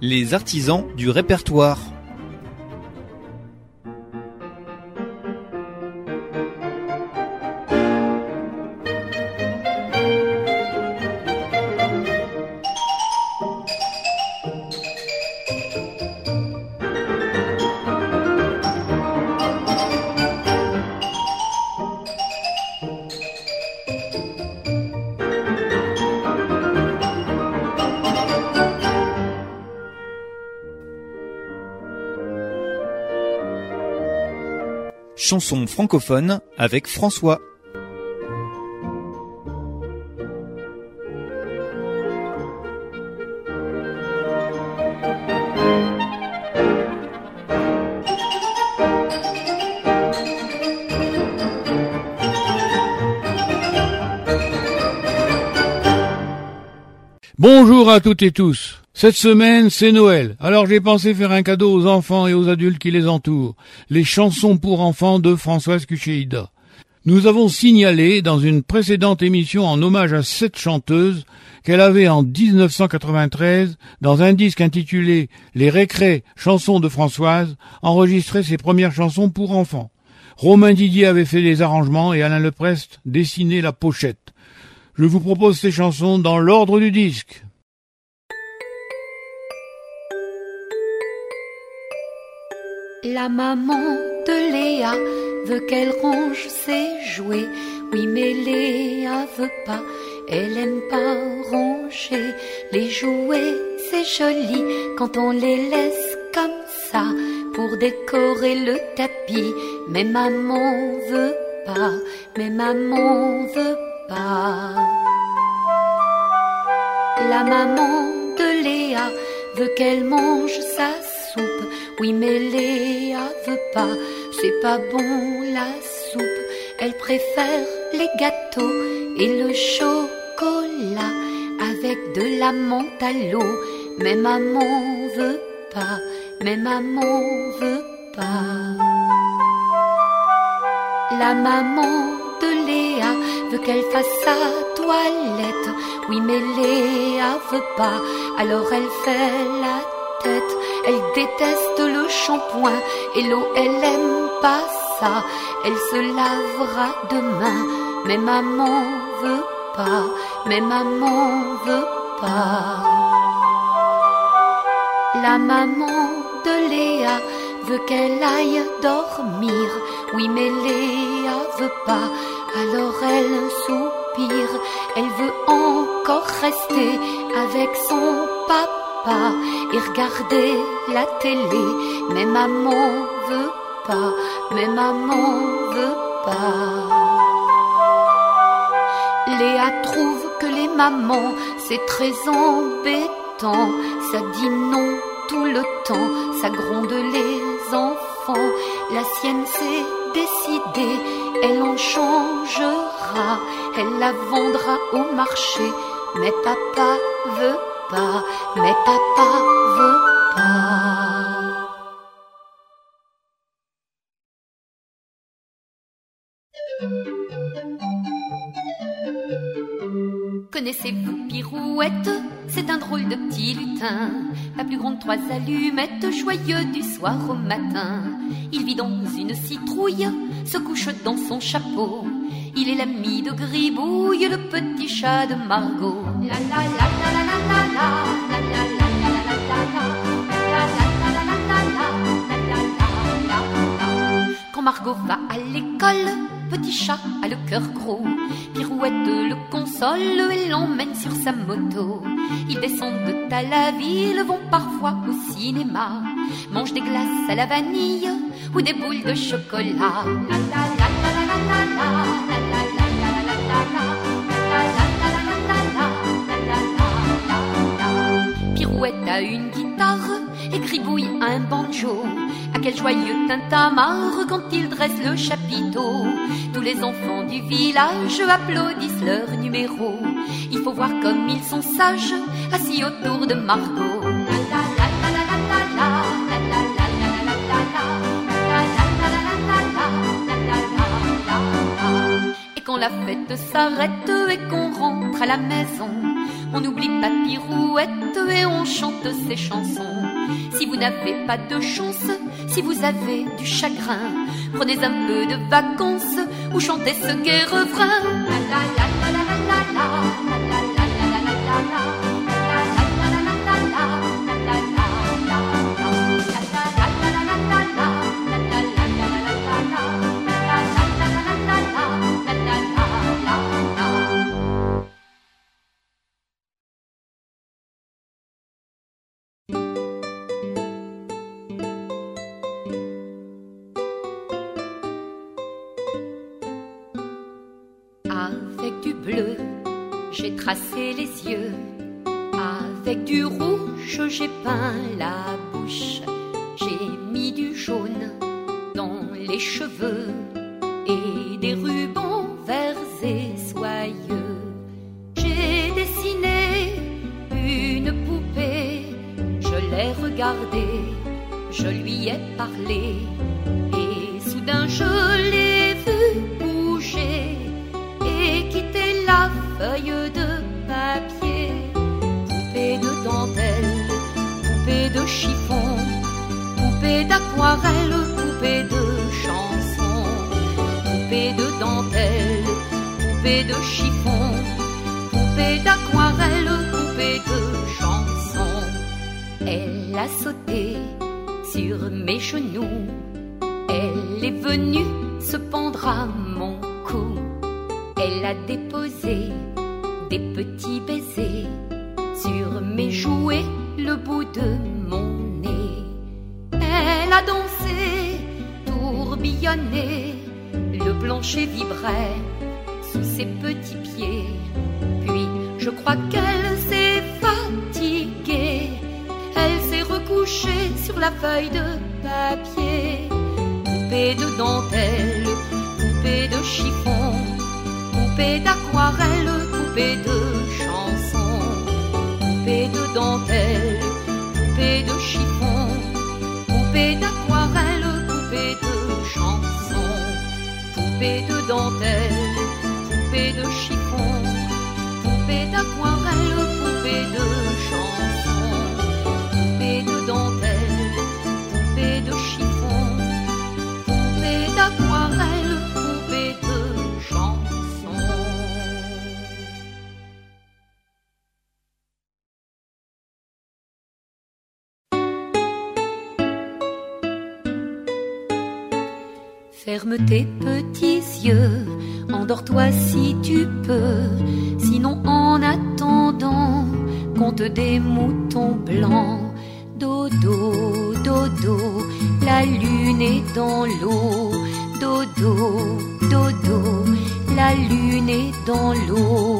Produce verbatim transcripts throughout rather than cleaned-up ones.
les artisans du répertoire. Chanson francophone avec François. Bonjour à toutes et tous. Cette semaine, c'est Noël. Alors j'ai pensé faire un cadeau aux enfants et aux adultes qui les entourent. Les chansons pour enfants de Françoise Kucheida. Nous avons signalé dans une précédente émission en hommage à cette chanteuse qu'elle avait en dix-neuf cent quatre-vingt-treize, dans un disque intitulé Les Récrés, chansons de Françoise, enregistré ses premières chansons pour enfants. Romain Didier avait fait les arrangements et Alain Leprest dessiné la pochette. Je vous propose ces chansons dans l'ordre du disque. La maman de Léa veut qu'elle range ses jouets. Oui, mais Léa veut pas, elle aime pas ranger les jouets. C'est joli quand on les laisse comme ça pour décorer le tapis. Mais maman veut pas, mais maman veut pas. La maman de Léa veut qu'elle mange sa soupe. Oui, mais Léa veut pas, c'est pas bon la soupe. Elle préfère les gâteaux et le chocolat avec de la menthe à l'eau. Mais maman veut pas, mais maman veut pas. La maman de Léa veut qu'elle fasse sa toilette. Oui, mais Léa veut pas, alors elle fait la tête. Elle déteste le shampoing et l'eau, elle aime pas ça. Elle se lavera demain, mais maman veut pas, mais maman veut pas. La maman de Léa veut qu'elle aille dormir. Oui, mais Léa veut pas, alors elle soupire. Elle veut encore rester avec son papa et regarder la télé. Mais maman veut pas, mais maman veut pas. Léa trouve que les mamans, c'est très embêtant. Ça dit non tout le temps, ça gronde les enfants. La sienne s'est décidée, elle en changera. Elle la vendra au marché, mais papa veut pas, mais papa veut pas. Connaissez-vous Pirouette? C'est un drôle de petit lutin, pas plus grand que trois allumettes, joyeux du soir au matin. Il vit dans une citrouille, se couche dans son chapeau. Il est l'ami de Gribouille, le petit chat de Margot. La la la la la la la la la la la la la. Quand Margot va à l'école, petit chat a le cœur gros. Pirouette le console et l'emmène sur sa moto. Ils descendent à la ville, vont parfois au cinéma, mangent des glaces à la vanille ou des boules de chocolat. La la la la la la la la la la la la. Pirouette a une guitare et Gribouille a un banjo. À quel joyeux tintamarre quand ils dressent le chapiteau. Tous les enfants du village applaudissent leur numéro. Il faut voir comme ils sont sages, assis autour de Margot. Et quand la fête s'arrête et qu'on rentre à la maison, On n'oublie pas Pirouette et on chante ses chansons. Si vous n'avez pas de chance, si vous avez du chagrin, prenez un peu de vacances ou chantez ce gai refrain. La la la la la la la la la la la la la. Avec du bleu, j'ai tracé les yeux. Avec du rouge, j'ai peint la bouche. J'ai mis du jaune dans les cheveux et des rubans verts et soyeux. J'ai dessiné une poupée, je l'ai regardée, je lui ai parlé et soudain je l'ai vue bouger et quitter la feuille de papier. Poupée de dentelle, poupée de chiffon, poupée d'aquarelle, poupée de chanson. Poupée de dentelle, poupée de chiffon, poupée d'aquarelle, poupée de chanson. Elle a sauté sur mes genoux, elle est venue se pendre à mon cou. Elle a déposé des petits baisers sur mes jouets, le bout de mon nez. Elle a dansé, tourbillonné, le plancher vibrait sous ses petits pieds. Puis je crois qu'elle s'est fatiguée, elle s'est recouchée sur la feuille de papier. Poupée de dentelle, poupée de chiffon, poupée d'aquarelle, poupée de chanson. Poupée de dentelle, poupée de chiffon, poupée d'aquarelle, poupée de chanson. Poupée de dentelle, poupée de chiffon, poupée d'aquarelle, poupée de chanson. Poupée de dentelle, poupée de chiffon, poupée d'aquarelle, poupée de chanson. Ferme tes petits yeux, endors-toi si tu peux. Sinon, en attendant, compte des moutons blancs. Dodo, dodo, la lune est dans l'eau. Dodo, dodo, la lune est dans l'eau.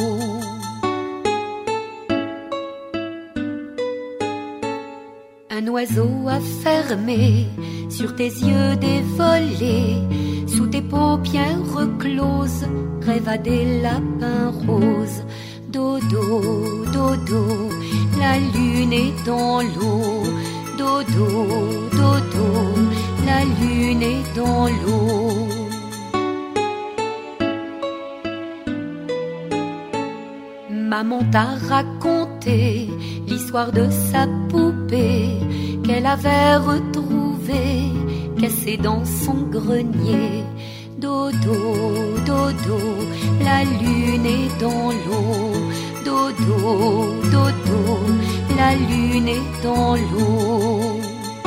Un oiseau a fermé sur tes yeux dévolés, sous tes paupières closes, rêve à des lapins roses. Dodo, dodo, la lune est dans l'eau. Dodo, dodo, la lune est dans l'eau. Maman t'a raconté l'histoire de sa poupée qu'elle avait retrouvée cassée dans son grenier. Dodo, dodo, la lune est dans l'eau. Dodo, dodo, la lune est dans l'eau.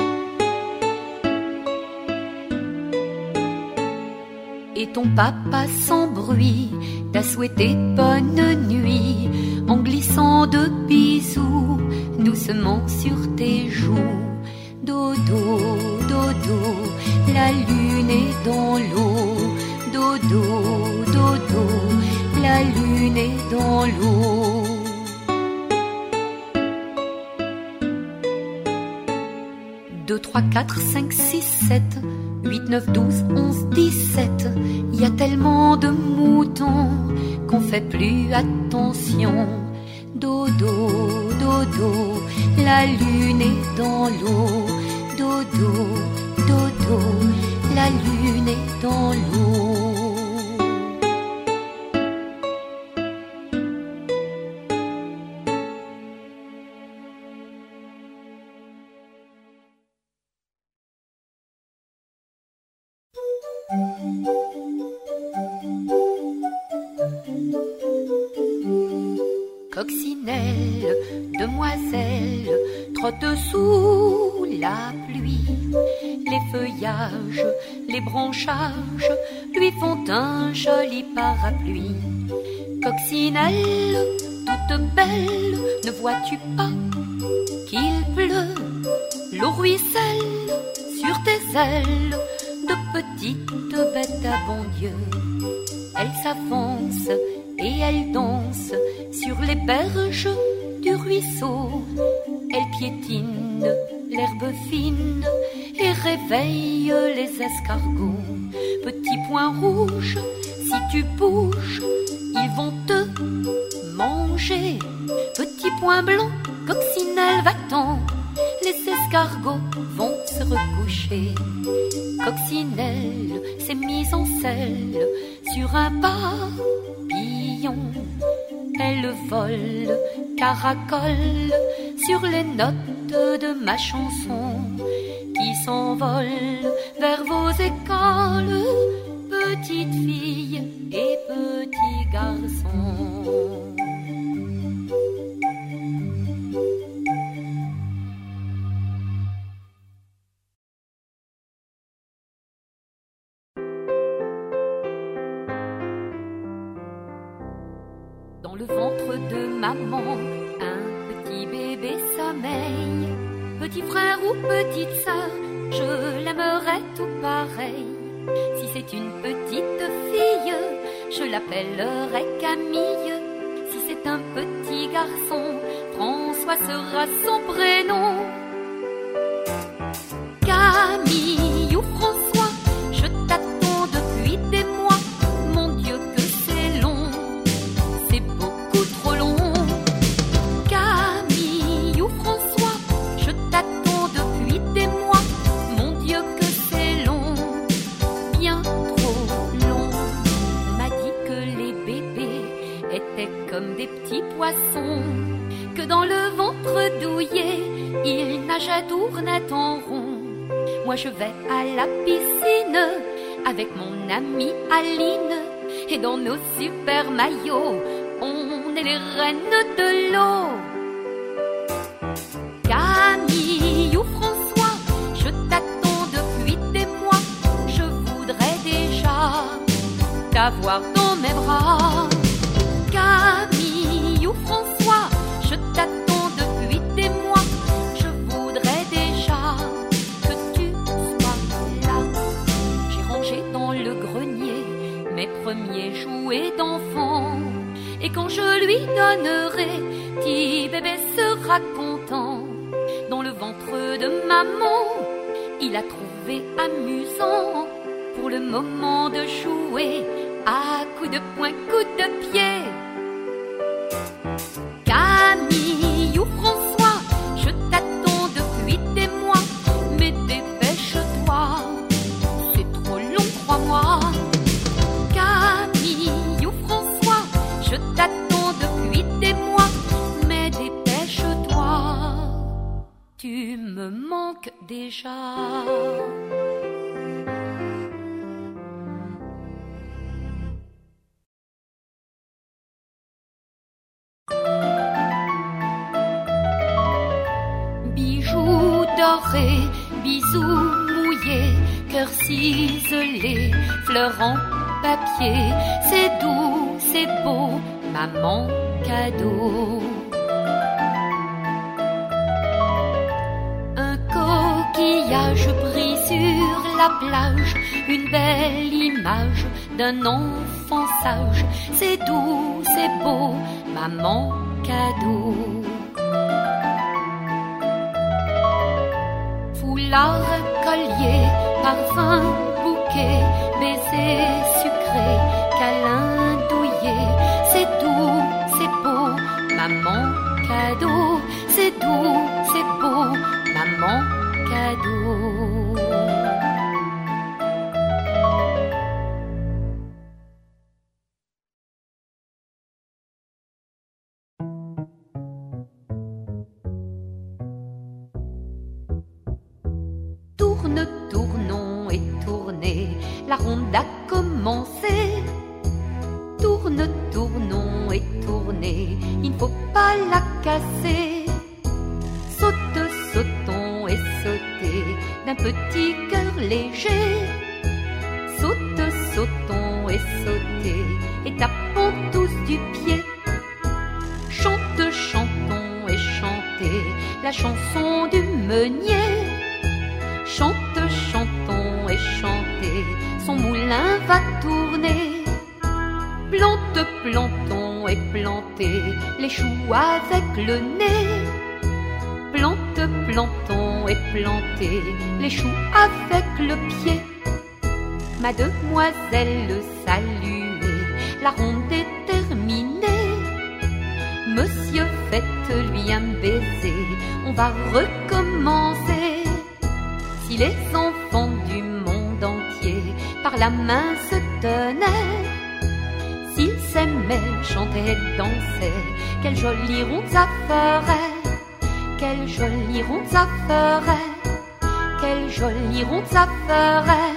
Et ton papa sans bruit t'a souhaité bonne nuit en glissant de bisous doucement sur tes joues. Dodo, dodo, la lune est dans l'eau. Dodo, dodo, la lune est dans l'eau. Deux, trois, quatre, cinq, six, sept, huit, neuf, douze, onze, dix-sept. Y a tellement de moutons qu'on fait plus attention. Dodo, dodo, la lune est dans l'eau. Dodo, dodo, la lune est dans l'eau. Coccinelle, demoiselle, trotte sous la pluie. Les feuillages, les branchages lui font un joli parapluie. Coccinelle, toute belle, ne vois-tu pas qu'il pleut? L'eau ruisselle sur tes ailes de petite bête à bon Dieu. Elle s'avance et elle danse sur les berges du ruisseau. Elle piétine l'herbe fine et réveille les escargots. Petit point rouge, si tu bouges, ils vont te manger. Petit point blanc, coccinelle, va-t'en, les escargots vont se recoucher. Coccinelle s'est mise en selle sur un papillon. Elle vole, caracole sur les notes de ma chanson qui s'envole vers vos écoles, petites filles et petits garçons. Dans le ventre de maman, un petit bébé sommeille. Petit frère ou petite sœur, je l'aimerais tout pareil. Si c'est une petite fille, je l'appellerai Camille. Si c'est un petit garçon, François sera son prénom. Camille ou François, je t'attends depuis des mois. Mon Dieu que c'est long, c'est beaucoup trop long. Camille ou François, je t'attends depuis des mois. Mon Dieu que c'est long, bien trop long. On m'a dit que les bébés étaient comme des petits poissons, que dans le ventre douillet, ils nageaient, tournaient en rond. Moi je vais à la piscine avec mon amie Aline, et dans nos super maillots, on est les reines de l'eau. Camille ou François, je t'attends depuis des mois. Je voudrais déjà t'avoir dans mes bras. Camille ou François, je t'attends depuis des mois. Je voudrais déjà que tu sois là. J'ai rangé dans le grenier mes premiers jouets d'enfant, et quand je lui donnerai, petit bébé sera content. Dans le ventre de maman, il a trouvé amusant pour le moment de jouer à coups de poing, coups de pied. Camille ou François, je t'attends depuis des mois, mais dépêche-toi, c'est trop long, crois-moi. Camille ou François, je t'attends depuis des mois, mais dépêche-toi, tu me manques déjà. Bijoux dorés, bisous mouillés, cœur ciselé, fleurs en papier, c'est doux, c'est beau, maman cadeau. Un coquillage brille sur la plage, une belle image d'un enfant sage, c'est doux, c'est beau, maman cadeau. Foulard, collier, parfum, bouquet, baiser sucré, câlin douillet, c'est doux, c'est beau, maman cadeau, c'est doux, c'est beau, maman cadeau. Tourne, tournons et tournez, la ronde a commencé. Tourne, tournons est tournée, il ne faut pas la casser. Saute, sautons et sautez d'un petit cœur léger. Saute, sautons et sautez et tapons tous du pied. Chante, chantons et chantez la chanson du meunier. Chante, chantons et chantez, son moulin va tourner. Plante, plantons et plantez les choux avec le nez. Plante, plantons et plantez les choux avec le pied. Mademoiselle saluez, la ronde est terminée. Monsieur, faites-lui un baiser, on va recommencer. Si les enfants du monde entier par la main se tenaient, s'ils s'aimaient, chantaient, dansaient, quelle jolie ronde ça ferait. Quelle jolie ronde ça ferait. Quelle jolie ronde ça ferait.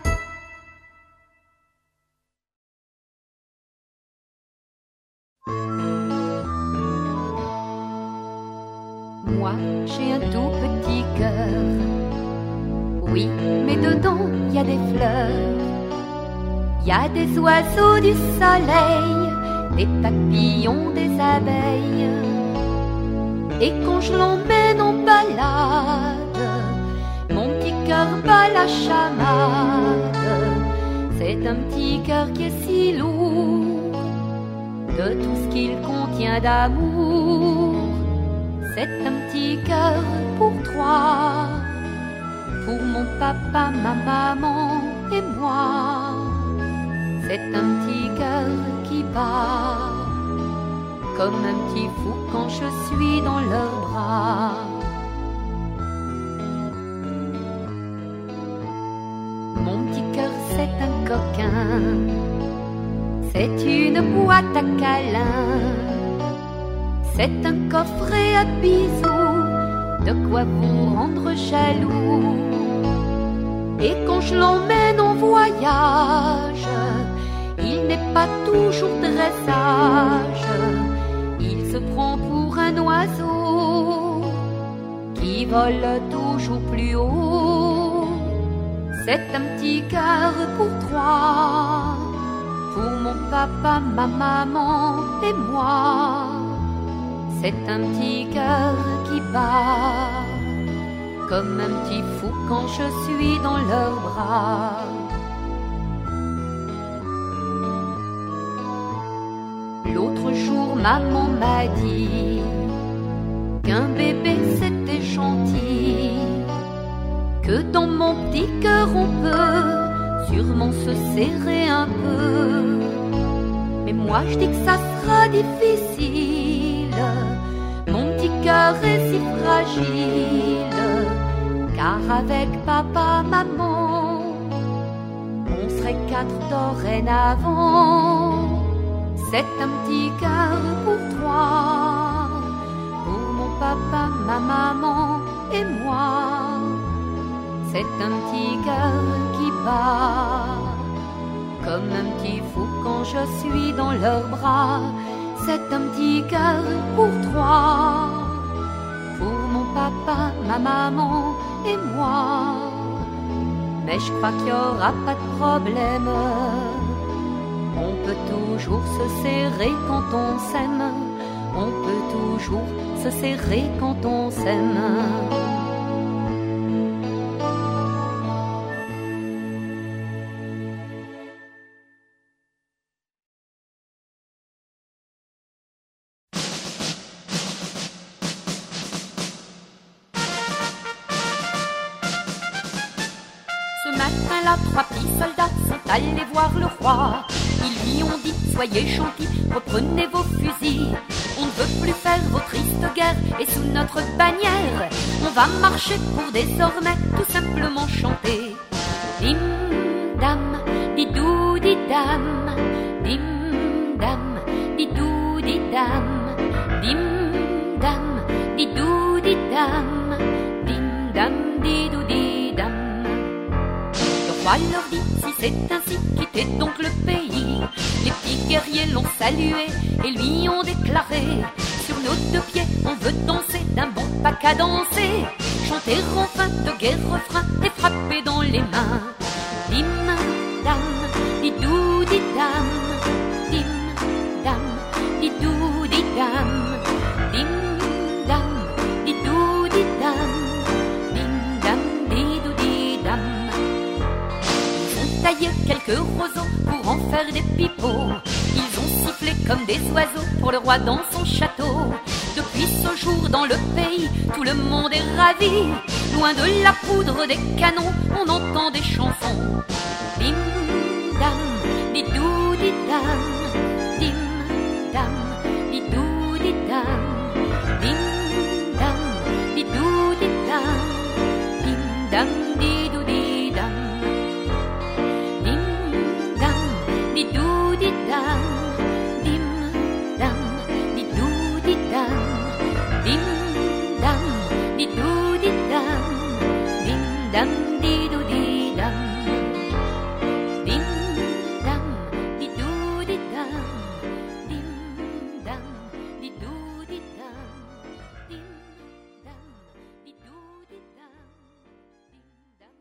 Moi, j'ai un tout petit cœur. Oui, mais dedans, il y a des fleurs. Il y a des oiseaux du soleil, des papillons, des abeilles. Et quand je l'emmène en balade, mon petit cœur bat la chamade. C'est un petit cœur qui est si lourd de tout ce qu'il contient d'amour. C'est un petit cœur pour trois, pour mon papa, ma maman et moi. C'est un petit cœur qui bat comme un petit fou quand je suis dans leurs bras. Mon petit cœur c'est un coquin, c'est une boîte à câlins, c'est un coffret à bisous, de quoi vous rendre jaloux. Et quand je l'emmène en voyage, il n'est pas toujours très sage. Il se prend pour un oiseau qui vole toujours plus haut. C'est un petit cœur pour trois, pour mon papa, ma maman et moi. C'est un petit cœur qui bat comme un petit fou quand je suis dans leurs bras. L'autre jour, maman m'a dit qu'un bébé c'était gentil, que dans mon petit cœur on peut sûrement se serrer un peu. Mais moi je dis que ça sera difficile, mon petit cœur est si fragile, car avec papa, maman, on serait quatre dorénavant. C'est un petit cœur pour trois, pour mon papa, ma maman et moi. C'est un petit cœur qui bat comme un petit fou quand je suis dans leurs bras. C'est un petit cœur pour trois, pour mon papa, ma maman et moi. Mais je crois qu'il n'y aura pas de problème, on peut toujours se serrer quand on s'aime, on peut toujours se serrer quand on s'aime. Là, trois petits soldats sont allés voir le roi. Ils lui ont dit, soyez gentils, reprenez vos fusils. On ne veut plus faire vos tristes guerres, et sous notre bannière, on va marcher pour désormais tout simplement chanter. Dim dam, didou didam, dim dam, didou didam, dim dam, didou didam, dim dam, didou didam. Le roi leur dit, si c'est ainsi, quittez donc le pays. Les petits guerriers l'ont salué et lui ont déclaré: sur nos deux pieds, on veut danser d'un bon pas cadencé, chanter enfin de gai refrains et frapper dans les mains. Dim dam, didou didam, dim dam, didou didam, dim dam, didou didam, dim dam, didou didam. Ils ont taillé quelques roseaux pour en faire des pipeaux. Ils ont sifflé comme des oiseaux pour le roi dans son château. Depuis ce jour dans le pays, tout le monde est ravi. Loin de la poudre des canons, on entend des chansons. Dim dam, didou didam, dim dam, didou didam, dim dam, didou didam, dim dam, didou didam, dim dam, didou didam, dim dam, didou didam, dim dam, didou didam, dim dam, didou didam, dim dam, didou didam, dim dam, didou didam, dim dam, didou didam, dim dam,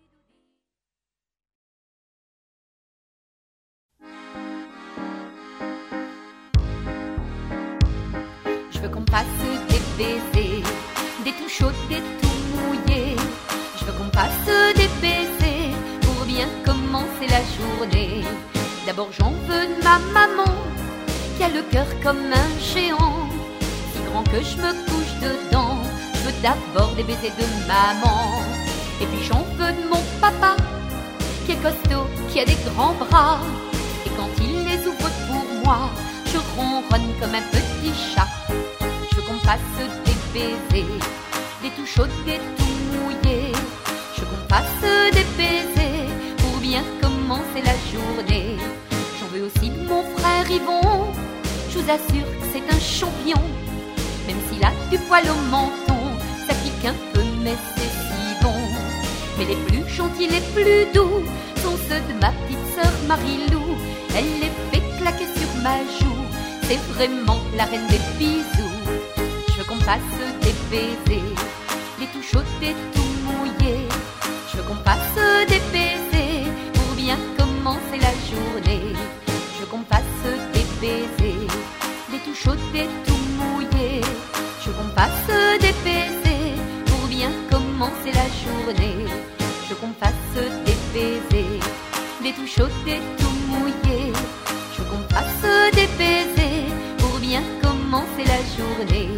didou. Je veux qu'on passe des baisers, des tout chauds, des tout mouillés. Je veux qu'on passe des baisers pour bien commencer la journée. D'abord j'en veux de ma maman, qui a le cœur comme un géant, si grand que je me couche dedans. Je veux d'abord des baisers de maman. Et puis j'en veux de mon papa, qui est costaud, qui a des grands bras. Et quand il les ouvre pour moi, je ronronne comme un petit chat. Je veux qu'on passe des baisers, des tout chauds, des tout mouillés. Je veux qu'on passe des baisers pour bien commencer la journée. J'en veux aussi de mon frère Yvon, je vous assure que c'est un champion. Même s'il a du poil au menton, ça pique un peu mais c'est si bon. Mais les plus gentils, les plus doux sont ceux de ma petite sœur Marilou. Elle les fait claquer sur ma joue, c'est vraiment la reine des bisous. Je veux qu'on passe des baisers, des tout chauds, des tout mouillés. Je veux qu'on passe des baisers pour bien commencer la journée. Je veux qu'on passe des baisers, des tout chauds, des tout mouillés. Je veux qu'on passe des baisers pour bien commencer la journée. Je veux qu'on passe des baisers, des tout chauds, des tout mouillés. Je veux qu'on passe des baisers pour bien commencer la journée.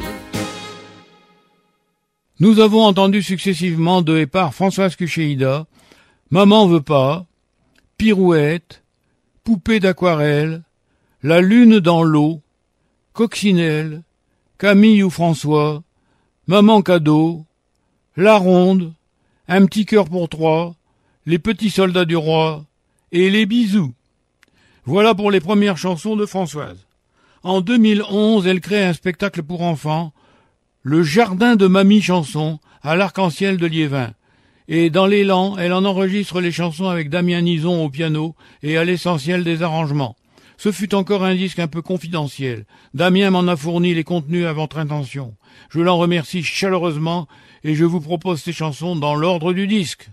Nous avons entendu successivement de et par Françoise Cuchéida, Maman veut pas, Pirouette, Poupée d'aquarelle, La lune dans l'eau, Coccinelle, Camille ou François, Maman cadeau, La ronde, Un petit cœur pour trois, Les petits soldats du roi et Les bisous. Voilà pour les premières chansons de Françoise. En deux mille onze, elle crée un spectacle pour enfants, Le jardin de Mamie Chanson, à l'Arc-en-Ciel de Liévin. Et dans l'élan, elle en enregistre les chansons avec Damien Nison au piano et à l'essentiel des arrangements. Ce fut encore un disque un peu confidentiel. Damien m'en a fourni les contenus à votre intention. Je l'en remercie chaleureusement et je vous propose ces chansons dans l'ordre du disque.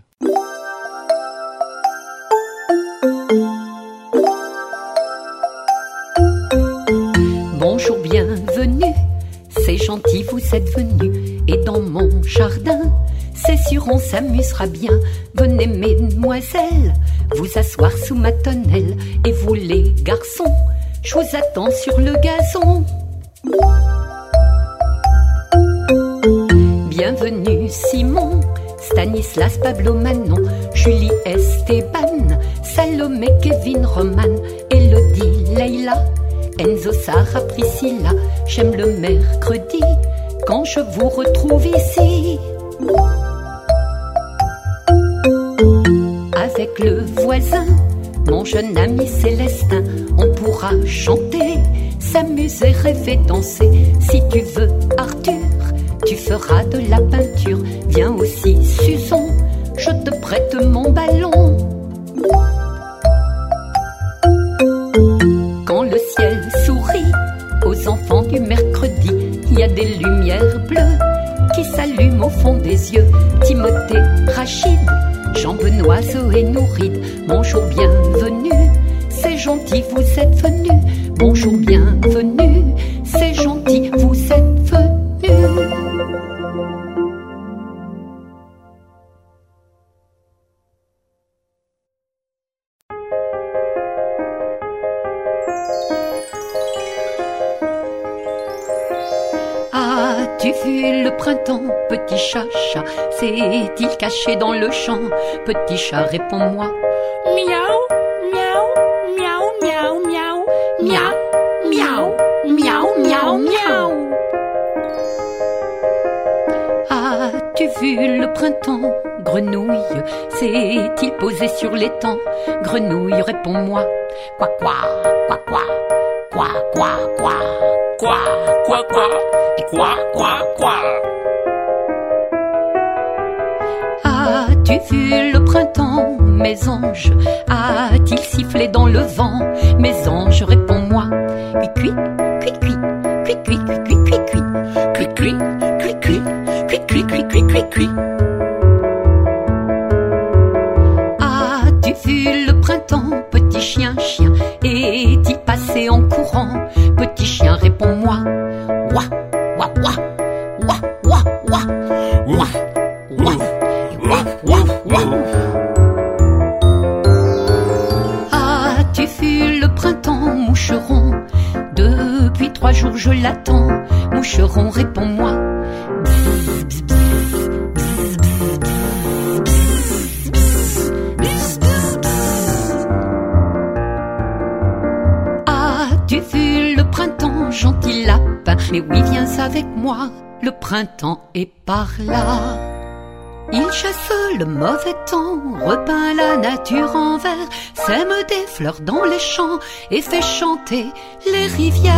Bonjour, bienvenue, c'est gentil, vous êtes venus. Et dans mon jardin, c'est sûr, on s'amusera bien. Venez, mesdemoiselles, vous asseoir sous ma tonnelle. Et vous, les garçons, je vous attends sur le gazon. Bienvenue, Simon, Stanislas, Pablo, Manon, Julie, Esteban, Salomé, Kevin, Roman, Elodie, Leïla, Enzo, Sarah, Priscilla. J'aime le mercredi quand je vous retrouve ici. Avec le voisin, mon jeune ami Célestin, on pourra chanter, s'amuser, rêver, danser. Si tu veux, Arthur, tu feras de la peinture. Viens aussi, Susan, je te prête mon ballon. ciel sourit aux enfants du mercredi. Il y a des lumières bleues qui s'allument au fond des yeux. Timothée, Rachid, Jean-Benoît, Zoé, Nouride. Bonjour, bienvenue, c'est gentil, vous êtes venus. Bonjour, bienvenue, c'est gentil, vous êtes venus. As-tu vu le printemps, petit chat, chat? S'est-il caché dans le champ? Petit chat, réponds-moi. Miaou, miaou, miaou, miaou, miaou, miaou, miaou, miaou, miaou, miaou. As-tu vu le printemps? Grenouille, s'est-il posé sur l'étang? Grenouille, réponds-moi. Quoi, quoi, quoi, quoi, quoi, quoi, quoi, Quoi, quoi, quoi, et quoi, quoi, quoi. As-tu vu le printemps, mes anges? A-t-il sifflé dans le vent? Mes anges, réponds-moi. Cui, cui, cui, cui, cui, cui, cui, cui, cui, cui, cui, cui, cui, cui, cui, cui, cui, cui, cui. As-tu vu le printemps, petit chien, chien? Est-il passé en courant? Petit chien, réponds-moi. Ouah, ouah, ouah, ouah, ouah, ouah, ouah, ouah, ouah, ouah, ouah. As-tu vu le printemps, moucheron? Depuis trois jours je l'attends. Moucheron, réponds-moi. Bzz, bzz, bzz, bzz, bzz, bzz, bzz, bzz. As-tu vu le printemps, gentil lapin? Mais oui, viens avec moi, le printemps est par là. Il chasse le mauvais temps, repeint la nature en vert, sème des fleurs dans les champs et fait chanter les rivières.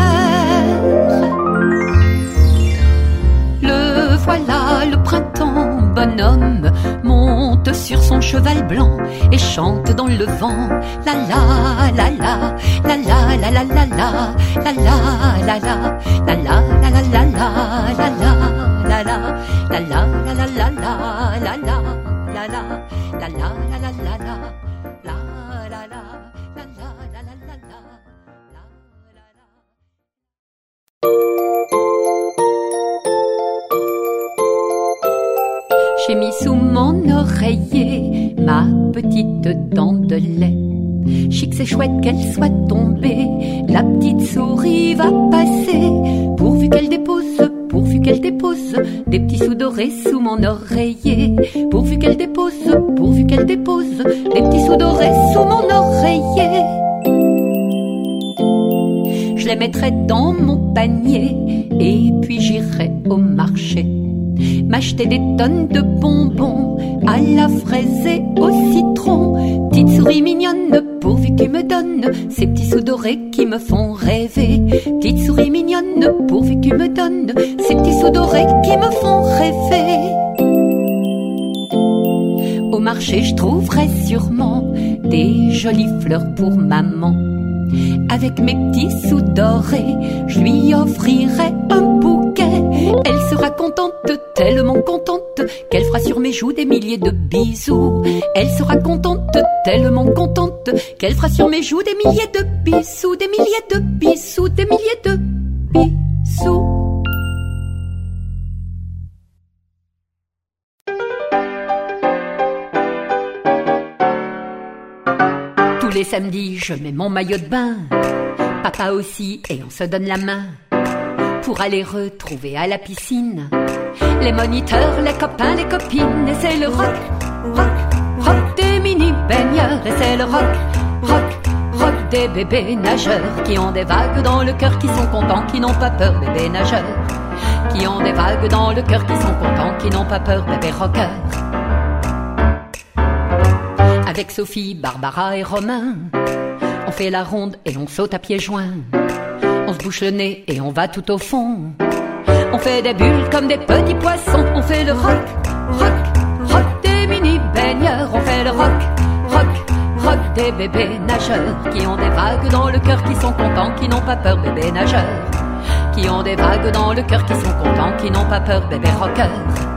Le voilà, le printemps, bonhomme, monte sur son cheval blanc et chante dans le vent. La la la la, la la la la la la, la la la la, la la la la la la, la la la la, la la la la la la, la la la la la, la la la la la, la la la la la, la la la la la. J'ai mis sous mon oreiller ma petite dent de lait. Chic, c'est chouette qu'elle soit tombée, la petite souris va passer. Pourvu qu'elle dépose, pourvu qu'elle dépose des petits sous dorés sous mon oreiller. Pourvu qu'elle dépose, pourvu qu'elle dépose des petits sous dorés sous mon oreiller. Je les mettrai dans mon panier et puis j'irai au marché m'acheter des tonnes de bonbons à la fraise et au citron. Petite souris mignonne, pourvu que tu me donnes ces petits sous dorés qui me font rêver. Petite souris mignonne, pourvu que tu me donnes ces petits sous dorés qui me font rêver. Au marché, je trouverai sûrement des jolies fleurs pour maman. Avec mes petits sous dorés, je lui offrirai un bouquet. Elle sera contente, tellement contente, qu'elle fera sur mes joues des milliers de bisous. Elle sera contente, tellement contente, qu'elle fera sur mes joues des milliers de bisous, des milliers de bisous, des milliers de bisous. Tous les samedis, je mets mon maillot de bain, papa aussi, et on se donne la main pour aller retrouver à la piscine les moniteurs, les copains, les copines. Et c'est le rock, rock, rock des mini-baigneurs. Et c'est le rock, rock, rock des bébés nageurs qui ont des vagues dans le cœur, qui sont contents, qui n'ont pas peur, bébés nageurs. Qui ont des vagues dans le cœur, qui sont contents, qui n'ont pas peur, bébés rockers. Avec Sophie, Barbara et Romain, on fait la ronde et on saute à pieds joints. On se bouche le nez et on va tout au fond. On fait des bulles comme des petits poissons. On fait le rock, rock, rock des mini-baigneurs. On fait le rock, rock, rock des bébés nageurs qui ont des vagues dans le cœur, qui sont contents, qui n'ont pas peur, bébés nageurs. Qui ont des vagues dans le cœur, qui sont contents, qui n'ont pas peur, bébés rockers.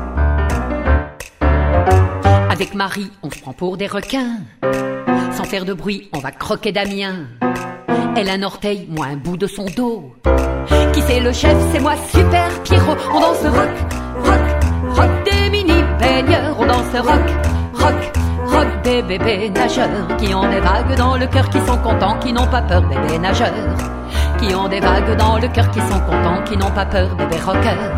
Avec Marie, on se prend pour des requins. Sans faire de bruit, on va croquer Damien. Elle a un orteil, moi un bout de son dos. Qui c'est le chef? C'est moi, Super Pierrot. On danse rock, rock, rock des mini-baigneurs. On danse rock, rock, rock des bébés nageurs. Qui ont des vagues dans le cœur, qui sont contents, qui n'ont pas peur, bébés nageurs. Qui ont des vagues dans le cœur, qui sont contents, qui n'ont pas peur, bébés rockers.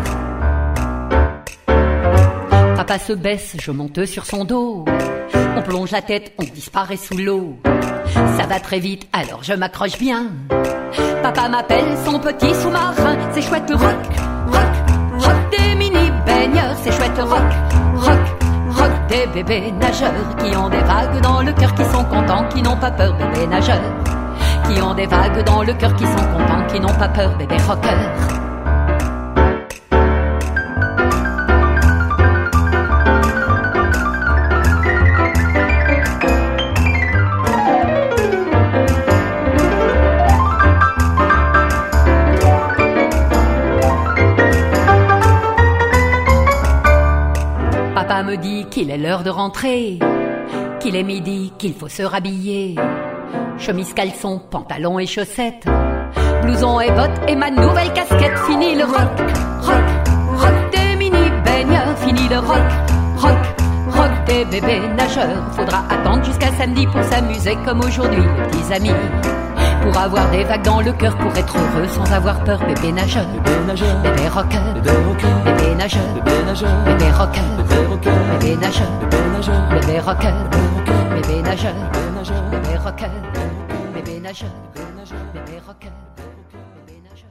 Papa se baisse, je monte sur son dos. On plonge la tête, on disparaît sous l'eau. Ça va très vite, alors je m'accroche bien. Papa m'appelle son petit sous-marin. C'est chouette rock, rock, rock des mini-baigneurs. C'est chouette rock, rock, rock des bébés nageurs. Qui ont des vagues dans le cœur, qui sont contents, qui n'ont pas peur, bébés nageurs. Qui ont des vagues dans le cœur, qui sont contents, qui n'ont pas peur, bébés rockers. Papa me dit qu'il est l'heure de rentrer, qu'il est midi, qu'il faut se rhabiller. Chemise, caleçon, pantalon et chaussettes, blouson et bottes et ma nouvelle casquette. Fini le rock, rock, rock des mini-baigneurs. Fini le rock, rock, rock des bébés nageurs. Faudra attendre jusqu'à samedi pour s'amuser comme aujourd'hui, les petits amis. Pour avoir des vagues dans le cœur, pour être heureux sans avoir peur, bébé nageur, bébé nageur, bébé rocker, bébé rocker, bébé nageur, bébé nageur, bébé rocker, bébé rocker, bébé nageur, bébé nageur, bébé rocker, bébé nageur, bébé nageur, bébé rocker, bébé nageur, bébé rocker, bébé nageur.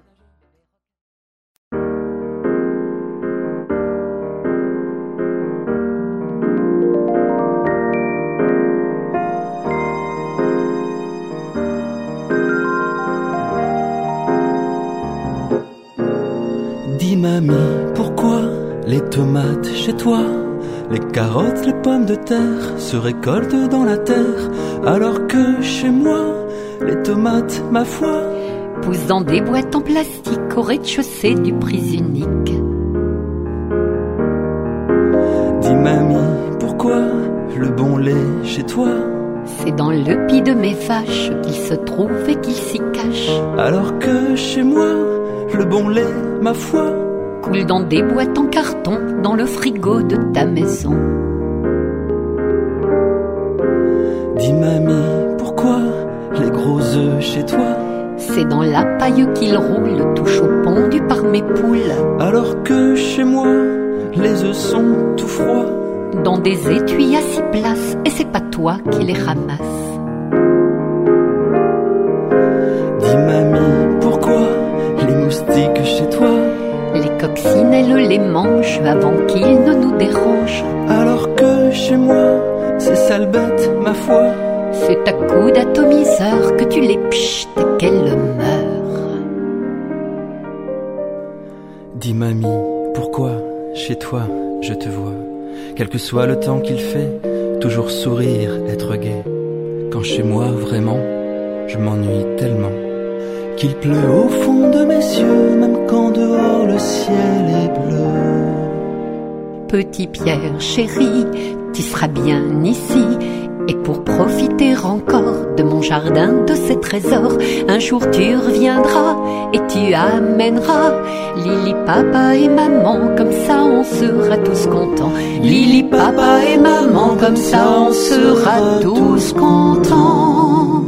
Dis mamie, pourquoi les tomates chez toi, les carottes, les pommes de terre se récoltent dans la terre, alors que chez moi, les tomates, ma foi, poussent dans des boîtes en plastique au rez-de-chaussée du prise unique. Dis mamie, pourquoi le bon lait chez toi, c'est dans le pis de mes vaches qu'il se trouve et qu'il s'y cache, alors que chez moi, le bon lait, ma foi, coule dans des boîtes en carton dans le frigo de ta maison. Dis mamie, pourquoi les gros œufs chez toi, c'est dans la paille qu'ils roulent tout chaud pondu par mes poules, alors que chez moi, les œufs sont tout froids dans des étuis à six places, et c'est pas toi qui les ramasses. Dis mamie, pourquoi les moustiques chez toi, les coccinelles les mangent avant qu'ils ne nous dérangent, alors que chez moi, ces sales bêtes, ma foi, c'est à coup d'atomiseur que tu les pches dès qu'elles meurent. Dis mamie, pourquoi chez toi je te vois, quel que soit le temps qu'il fait, toujours sourire, être gai, quand chez moi vraiment, je m'ennuie tellement, qu'il pleut au fond de mes yeux, même quand dehors le ciel est bleu. Petit Pierre chéri, tu seras bien ici, et pour profiter encore de mon jardin, de ses trésors, un jour tu reviendras et tu amèneras Lili, papa et maman, comme ça on sera tous contents. Lili, papa et maman, comme ça on sera tous contents.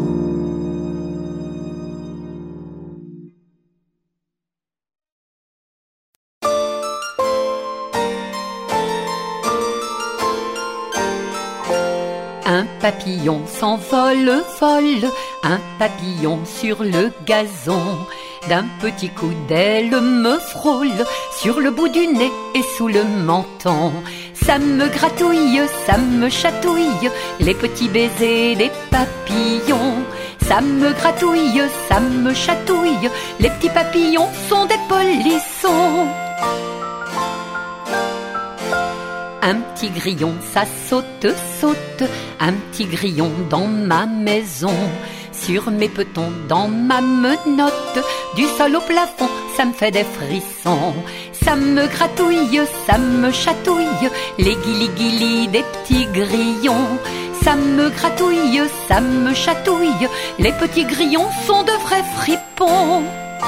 Un papillon s'envole, vole, un papillon sur le gazon. D'un petit coup d'aile me frôle sur le bout du nez et sous le menton. Ça me gratouille, ça me chatouille, les petits baisers des papillons. Ça me gratouille, ça me chatouille, les petits papillons sont des polissons. Un petit grillon, ça saute, saute, un petit grillon dans ma maison. Sur mes petons, dans ma menotte, du sol au plafond, ça me fait des frissons. Ça me gratouille, ça me chatouille, les guilis-guilis des petits grillons. Ça me gratouille, ça me chatouille, les petits grillons sont de vrais fripons.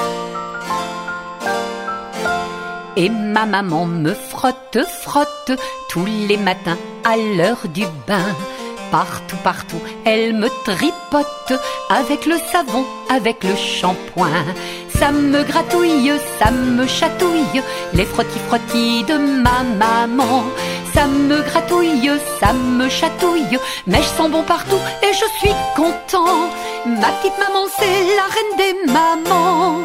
Et ma maman me frotte, frotte, tous les matins à l'heure du bain. Partout, partout, elle me tripote, avec le savon, avec le shampoing. Ça me gratouille, ça me chatouille, les frottis-frottis de ma maman. Ça me gratouille, ça me chatouille, mais je sens bon partout et je suis content. Ma petite maman, c'est la reine des mamans.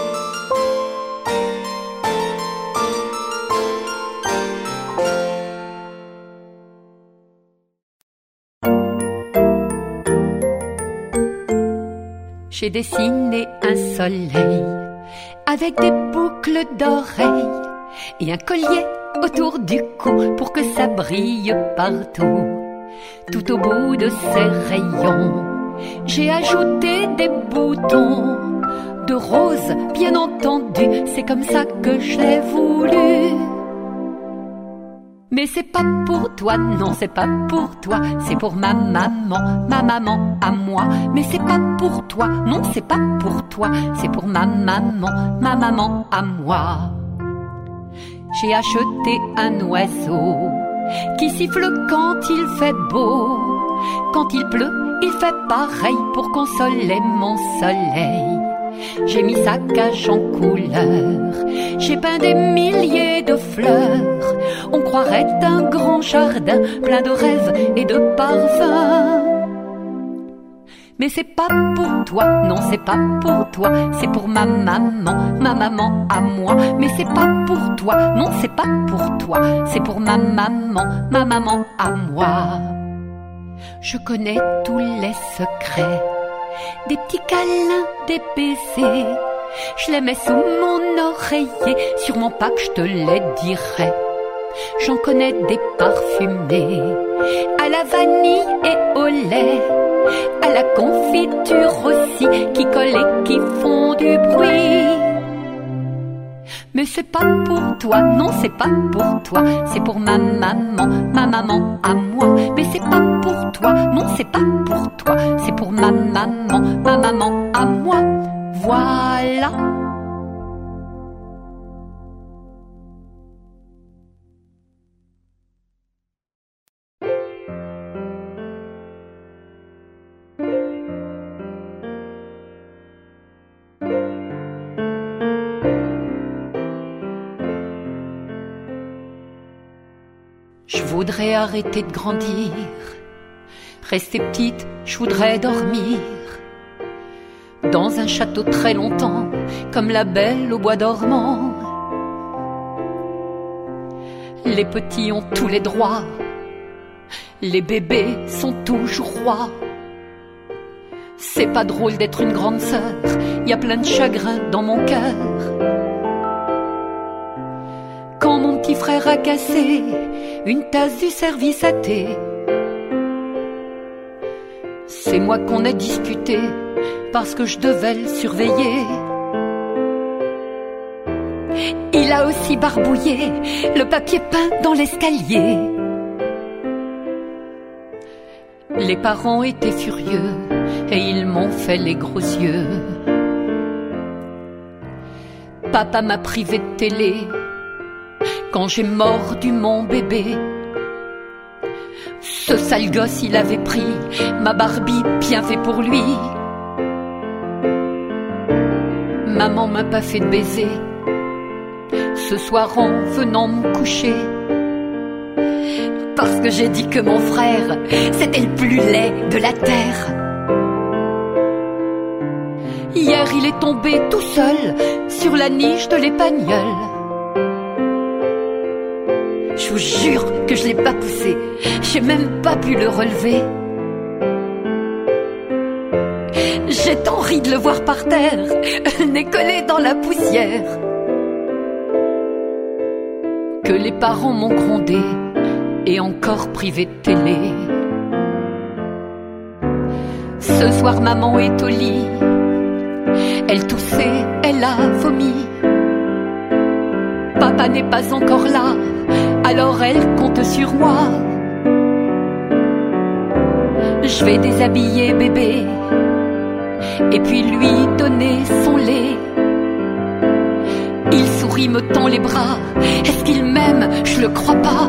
J'ai dessiné un soleil avec des boucles d'oreilles et un collier autour du cou pour que ça brille partout. Tout au bout de ces rayons, j'ai ajouté des boutons de rose, bien entendu, c'est comme ça que je l'ai voulu. Mais c'est pas pour toi, non, c'est pas pour toi, c'est pour ma maman, ma maman à moi. Mais c'est pas pour toi, non, c'est pas pour toi, c'est pour ma maman, ma maman à moi. J'ai acheté un oiseau qui siffle quand il fait beau. Quand il pleut, il fait pareil pour consoler mon soleil. J'ai mis sa cage en couleur, j'ai peint des milliers de fleurs. On croirait un grand jardin plein de rêves et de parfums. Mais c'est pas pour toi, non c'est pas pour toi, c'est pour ma maman, ma maman à moi. Mais c'est pas pour toi, non c'est pas pour toi, c'est pour ma maman, ma maman à moi. Je connais tous les secrets, des petits câlins, des baisers. Je les mets sous mon oreiller, sur mon pack je te les dirai. J'en connais des parfumés, à la vanille et au lait, à la confiture aussi, qui collent et qui font du bruit. Mais c'est pas pour toi, non c'est pas pour toi, c'est pour ma maman, ma maman à moi. Mais c'est pas pour toi, non c'est pas pour toi, c'est pour ma maman, ma maman à moi. Voilà. Je voudrais arrêter de grandir, rester petite, je voudrais dormir dans un château très longtemps, comme la Belle au bois dormant. Les petits ont tous les droits, les bébés sont toujours rois. C'est pas drôle d'être une grande sœur, y a plein de chagrin dans mon cœur. Quand mon petit frère a cassé une tasse du service à thé, c'est moi qu'on a disputé parce que je devais le surveiller. Il a aussi barbouillé le papier peint dans l'escalier. Les parents étaient furieux et ils m'ont fait les gros yeux. Papa m'a privé de télé quand j'ai mordu mon bébé. Ce sale gosse, il avait pris ma Barbie bien fait pour lui. Maman m'a pas fait de baiser ce soir en venant me coucher, parce que j'ai dit que mon frère, c'était le plus laid de la terre. Hier, il est tombé tout seul sur la niche de l'épagnole. Je vous jure que je l'ai pas poussé, j'ai même pas pu le relever. J'ai tant ri de le voir par terre, nez collé dans la poussière, que les parents m'ont grondé et encore privé de télé. Ce soir maman est au lit, elle toussait, elle a vomi. Papa n'est pas encore là, alors elle compte sur moi. Je vais déshabiller bébé et puis lui donner son lait. Il sourit, me tend les bras. Est-ce qu'il m'aime? Je le crois pas.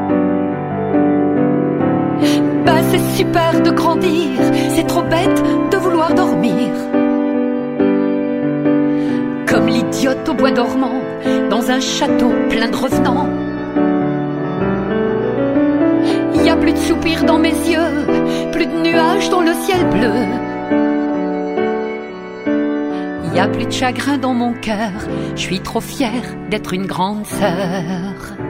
Bah c'est super de grandir, c'est trop bête de vouloir dormir. Comme l'idiote au bois dormant, dans un château plein de revenants. Y a plus de soupirs dans mes yeux, plus de nuages dans le ciel bleu. Y a plus de chagrin dans mon cœur, je suis trop fière d'être une grande sœur.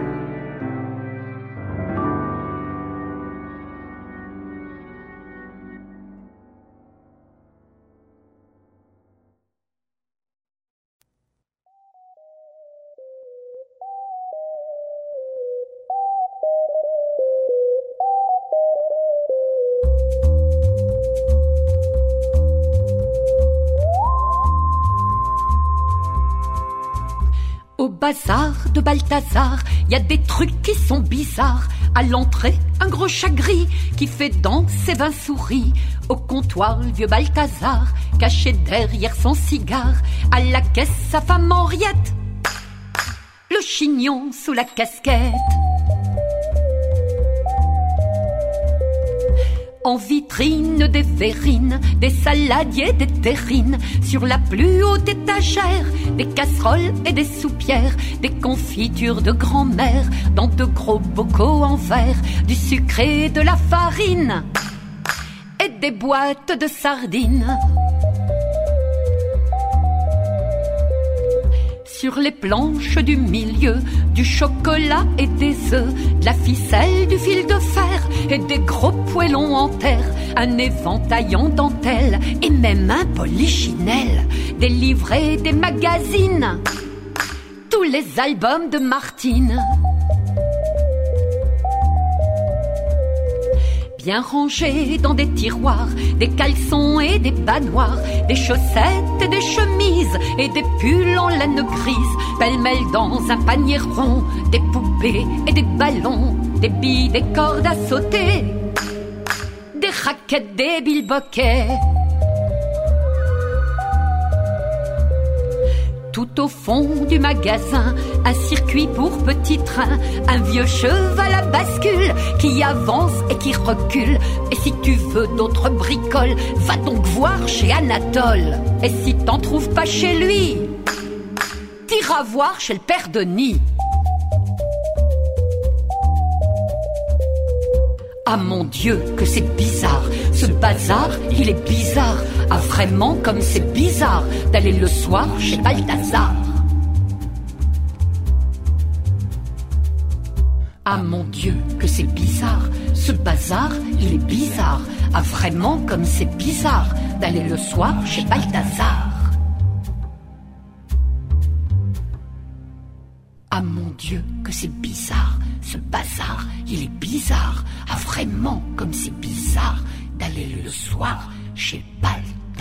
Au bazar de Balthazar, y a des trucs qui sont bizarres. À l'entrée, un gros chat gris qui fait danser vingt souris. Au comptoir, le vieux Balthazar, caché derrière son cigare. À la caisse, sa femme Henriette, le chignon sous la casquette. En vitrine des verrines, des saladiers, des terrines. Sur la plus haute étagère, des casseroles et des soupières. Des confitures de grand-mère, dans de gros bocaux en verre. Du sucré, de la farine et des boîtes de sardines. Sur les planches du milieu, du chocolat et des œufs, de la ficelle, du fil de fer et des gros poêlons en terre, un éventail en dentelle et même un polichinelle, des livrets, des magazines, tous les albums de Martine. Bien rangés dans des tiroirs, des caleçons et des bas noirs, des chaussettes et des chemises et des pulls en laine grise, pêle-mêle dans un panier rond, des poupées et des ballons, des billes, des cordes à sauter, des raquettes, des bilboquets. Tout au fond du magasin, un circuit pour petits trains, un vieux cheval à bascule qui avance et qui recule. Et si tu veux d'autres bricoles, va donc voir chez Anatole. Et si t'en trouves pas chez lui, t'iras voir chez le père Denis. Ah mon Dieu, que c'est bizarre, ce bazar, il est bizarre. Ah vraiment comme c'est bizarre d'aller le soir chez Balthazar. Ah mon Dieu, que c'est bizarre, ce bazar, il est bizarre. Ah vraiment comme c'est bizarre d'aller le soir chez Balthazar. Ah mon Dieu, que c'est bizarre, ce bazar, il est bizarre. Ah vraiment comme c'est bizarre d'aller le soir chez Balthazar.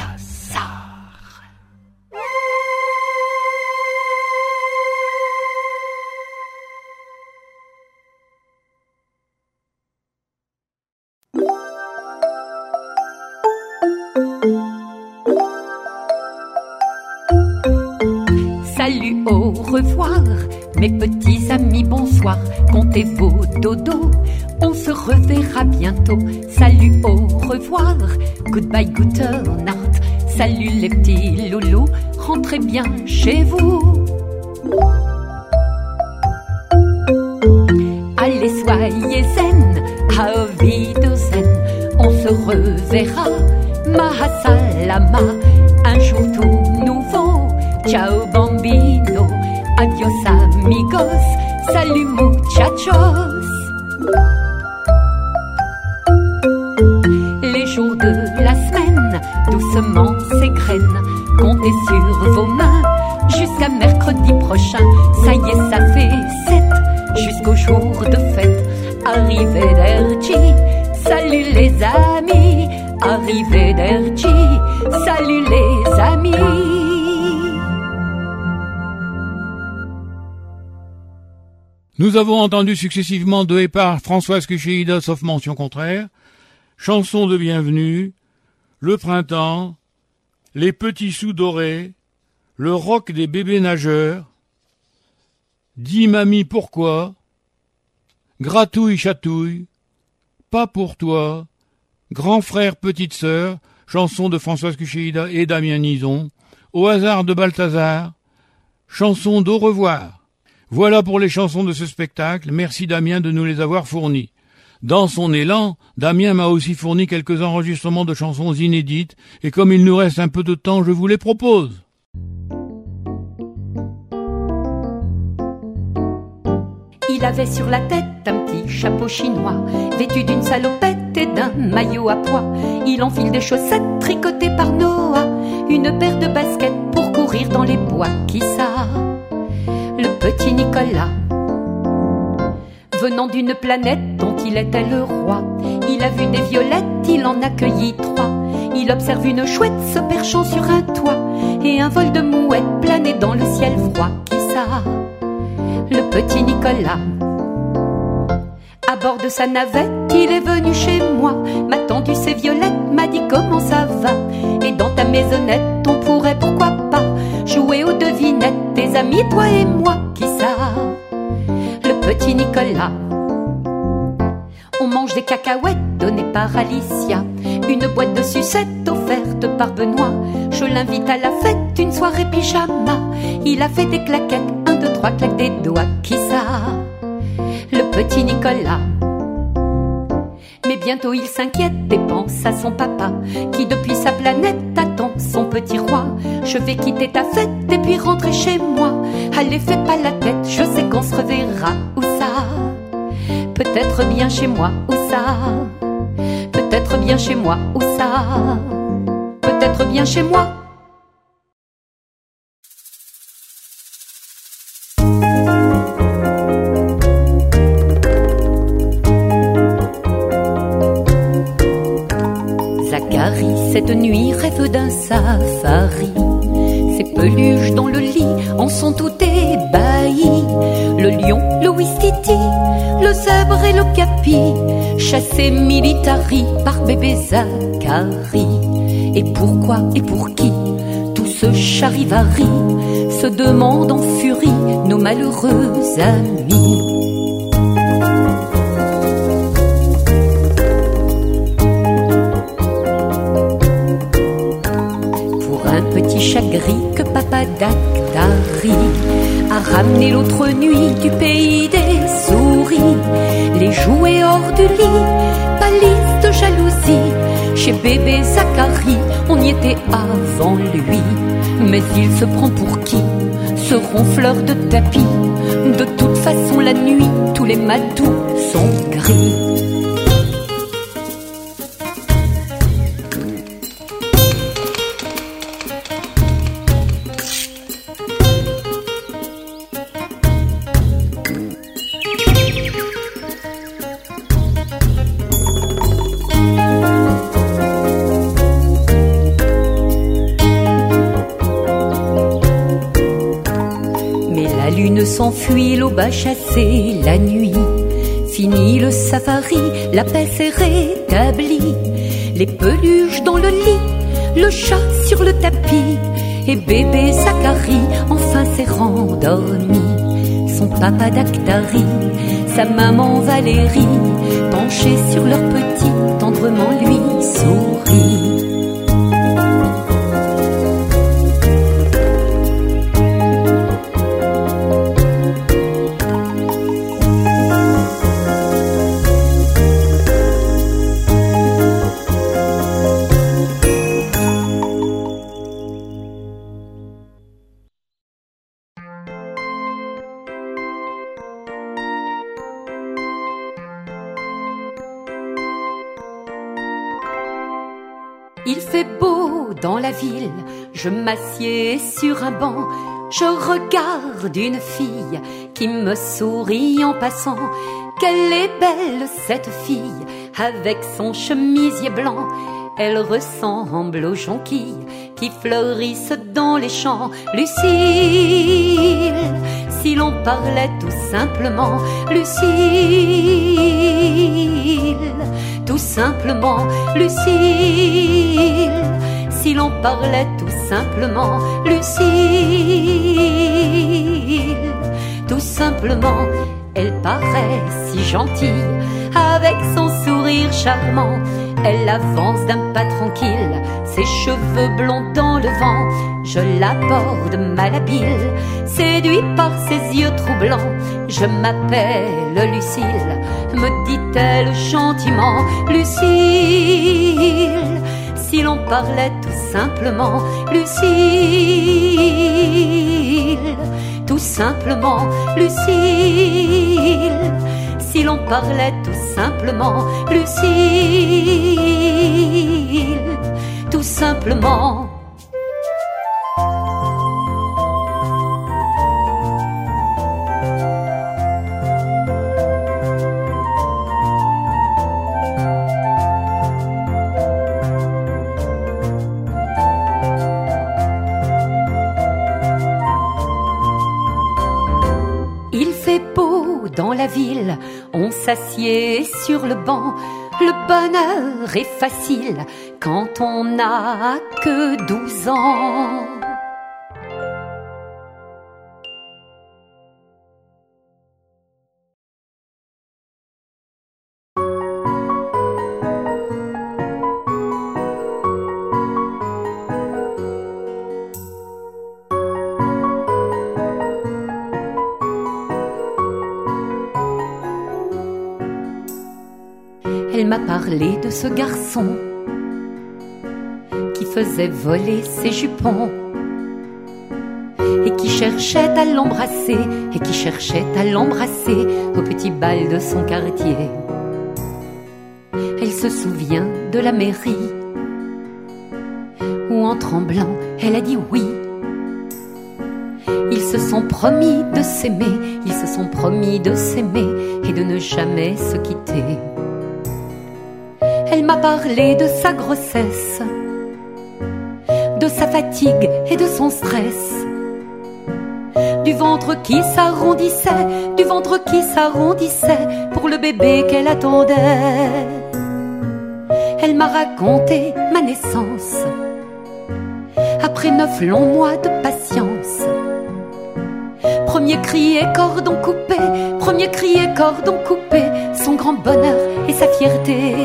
Salut, au revoir, mes petits amis, bonsoir. Comptez vos dodos, on se reverra bientôt. Salut, au revoir, goodbye, gute Nacht. Salut les petits loulous, rentrez bien chez vous. Allez, soyez zen, auf Wiedersehen. On se reverra, maha salama, un jour tout nouveau. Ciao bambino, adios amigos, salut muchachos. Les jours de la semaine doucement s'égrènent, comptez sur vos mains jusqu'à mercredi prochain. Ça y est, ça fait sept, jusqu'au jour de fête. arrivederci, salut les amis, arrivederci, salut les amis. Nous avons entendu successivement de et par Françoise Cuchéida, sauf mention contraire, Chanson de bienvenue, Le printemps, Les petits sous dorés, Le roc des bébés nageurs, Dis mamie pourquoi, Gratouille chatouille, Pas pour toi, Grand frère petite sœur, chanson de Françoise Cuchéida et Damien Nison, Au hasard de Balthazar, chanson d'au revoir. Voilà pour les chansons de ce spectacle, merci Damien de nous les avoir fournies. Dans son élan, Damien m'a aussi fourni quelques enregistrements de chansons inédites, et comme il nous reste un peu de temps, je vous les propose. Il avait sur la tête un petit chapeau chinois, vêtu d'une salopette et d'un maillot à pois. Il enfile des chaussettes tricotées par Noah, une paire de baskets pour courir dans les bois. Qui ça? Le petit Nicolas, venant d'une planète dont il était le roi. Il a vu des violettes, il en a cueilli trois. Il observe une chouette se perchant sur un toit, et un vol de mouettes planer dans le ciel froid. Qui ça? Le petit Nicolas. À bord de sa navette, il est venu chez moi, m'a tendu ses violettes, m'a dit comment ça va. Et dans ta maisonnette, on pourrait pourquoi pas jouer aux devinettes, tes amis, toi et moi. Qui ça? Le petit Nicolas. On mange des cacahuètes données par Alicia, une boîte de sucettes offerte par Benoît. Je l'invite à la fête, une soirée pyjama. Il a fait des claquettes, un, deux, trois, claques des doigts. Qui ça? Le petit Nicolas. Mais bientôt il s'inquiète et pense à son papa, qui depuis sa planète attend son petit roi. Je vais quitter ta fête et puis rentrer chez moi. Allez, fais pas la tête, je sais qu'on se reverra. Où ça? Peut-être bien chez moi. Où ça? Peut-être bien chez moi. Où ça? Peut-être bien chez moi. Cette nuit rêve d'un safari. Ses peluches dans le lit en sont toutes ébahies. Le lion, le Ouistiti, le zèbre et le capi, chassés militari par bébé Zacharie. Et pourquoi et pour qui tout ce charivari? Se demandent en furie nos malheureux amis. Chagri que papa Dactari a ramené l'autre nuit du pays des souris. Les jouets hors du lit, palisse de jalousie. Chez bébé Zacharie, on y était avant lui. Mais il se prend pour qui? Ce ronfleur de tapis. De toute façon la nuit, tous les matous sont gris. S'enfuit, l'aube a chassé la nuit. Fini le safari, la paix s'est rétablie. Les peluches dans le lit, le chat sur le tapis, et bébé Zacharie enfin s'est rendormi. Son papa Dactari, sa maman Valérie, penchés sur leur petit, tendrement lui sourit. dans la ville, je m'assieds sur un banc, je regarde une fille qui me sourit en passant. Qu'elle est belle cette fille, avec son chemisier blanc. Elle ressemble aux jonquilles qui fleurissent dans les champs. Lucille, si l'on parlait tout simplement. Lucille, tout simplement. Lucille, si l'on parlait tout simplement. Lucille, tout simplement. Elle paraît si gentille, avec son sourire charmant. Elle avance d'un pas tranquille, ses cheveux blonds dans le vent. Je l'aborde malhabile, séduit par ses yeux troublants. Je m'appelle Lucille, me dit-elle gentiment. Lucille, si l'on parlait tout simplement. Lucille, tout simplement. Lucille, si l'on parlait tout simplement. Lucille, tout simplement. Dans la ville, on s'assied sur le banc. Le bonheur est facile quand on n'a que douze ans. Elle m'a parlé de ce garçon qui faisait voler ses jupons et qui cherchait à l'embrasser, et qui cherchait à l'embrasser au petit bal de son quartier. Elle se souvient de la mairie où en tremblant elle a dit oui. Ils se sont promis de s'aimer, ils se sont promis de s'aimer et de ne jamais se quitter. Elle m'a parlé de sa grossesse, de sa fatigue et de son stress, du ventre qui s'arrondissait, du ventre qui s'arrondissait pour le bébé qu'elle attendait. Elle m'a raconté ma naissance, après neuf longs mois de patience. Premier cri et cordon coupé, premier cri et cordon coupé, son grand bonheur et sa fierté.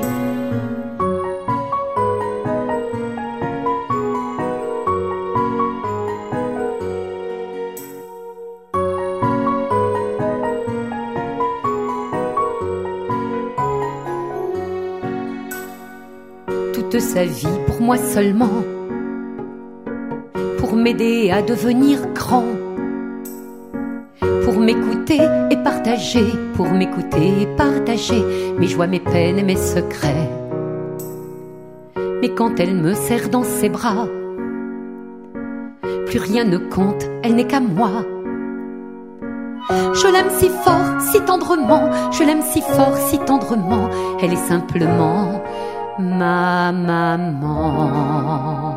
Toute sa vie pour moi seulement, pour m'aider à devenir grand, pour m'écouter et partager, pour m'écouter et partager mes joies, mes peines et mes secrets. Mais quand elle me serre dans ses bras, plus rien ne compte, elle n'est qu'à moi. Je l'aime si fort, si tendrement, je l'aime si fort, si tendrement, elle est simplement ma maman.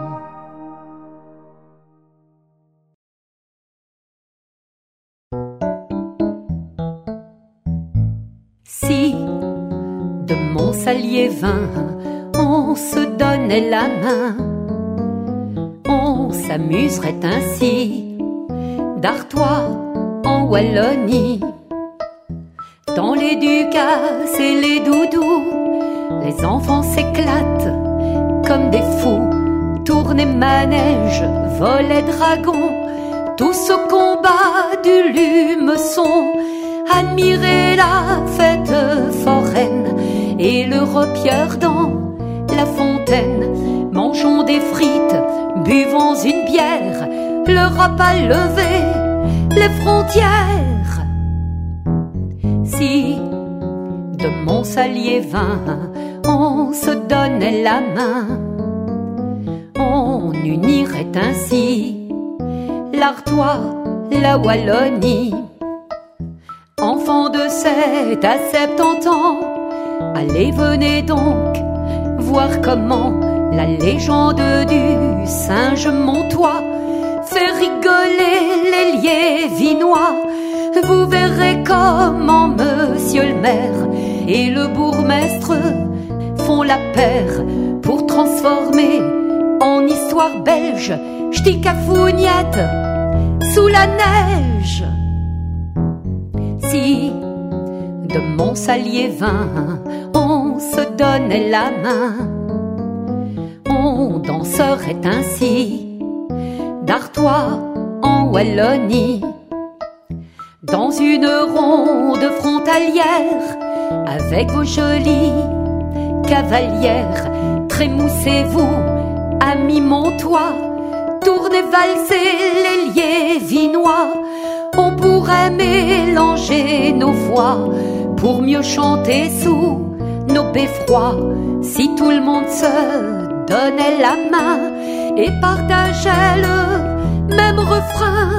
Si de Montsalier vint, on se donnait la main, on s'amuserait ainsi d'Artois en Wallonie, dans les Ducasses et les Doudous. Les enfants s'éclatent comme des fous, tournent manège, volent dragons, tous au combat du lumeçon. Admirez la fête foraine et le repieur dans la fontaine. Mangeons des frites, buvons une bière, l'Europe a levé les frontières. Si de Montsalier vint, on se donnait la main, on unirait ainsi l'Artois, la Wallonie. Enfants de sept à septante ans, allez venez donc voir comment la légende du singe montois fait rigoler les liévinois. Vous verrez comment monsieur le maire et le bourgmestre font la paire pour transformer en histoire belge Ch'ti-Cafougnette sous la neige. Si de Montsaliévin on se donnait la main, on danserait ainsi d'Artois en Wallonie, dans une ronde frontalière avec vos jolies cavalières. Trémoussez-vous, amis montois, tournez valser les liévinois. On pourrait mélanger nos voix pour mieux chanter sous nos beffrois, si tout le monde se donnait la main et partageait le même refrain.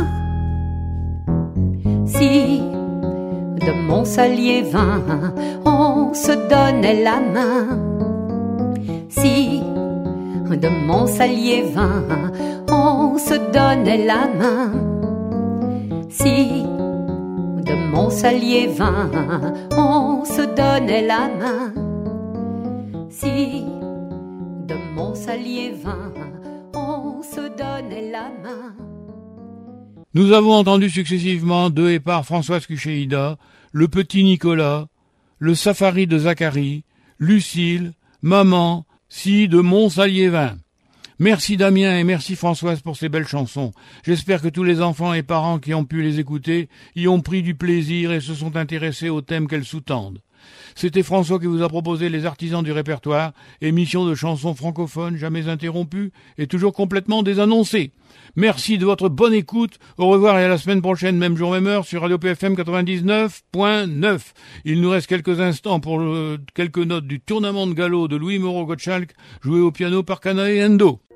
Si de Montsaliévin on se donnait la main, si de Montsaliévin on se donnait la main, si de Montsaliévin on se donnait la main, si de Montsaliévin on se donnait la main. Nous avons entendu successivement de et par Françoise Cuchéida, le petit Nicolas, le safari de Zacharie, Lucille, Maman, si de Montsaliévin. Merci Damien et merci Françoise pour ces belles chansons. J'espère que tous les enfants et parents qui ont pu les écouter y ont pris du plaisir et se sont intéressés aux thèmes qu'elles sous-tendent. C'était François qui vous a proposé Les Artisans du Répertoire, émission de chansons francophones jamais interrompue et toujours complètement désannoncée. Merci de votre bonne écoute. Au revoir et à la semaine prochaine, même jour, même heure, sur Radio P F M quatre-vingt-dix-neuf point neuf. Il nous reste quelques instants pour le, quelques notes du Tournement de Galop de Louis Moreau Gottschalk, joué au piano par Canae Endo.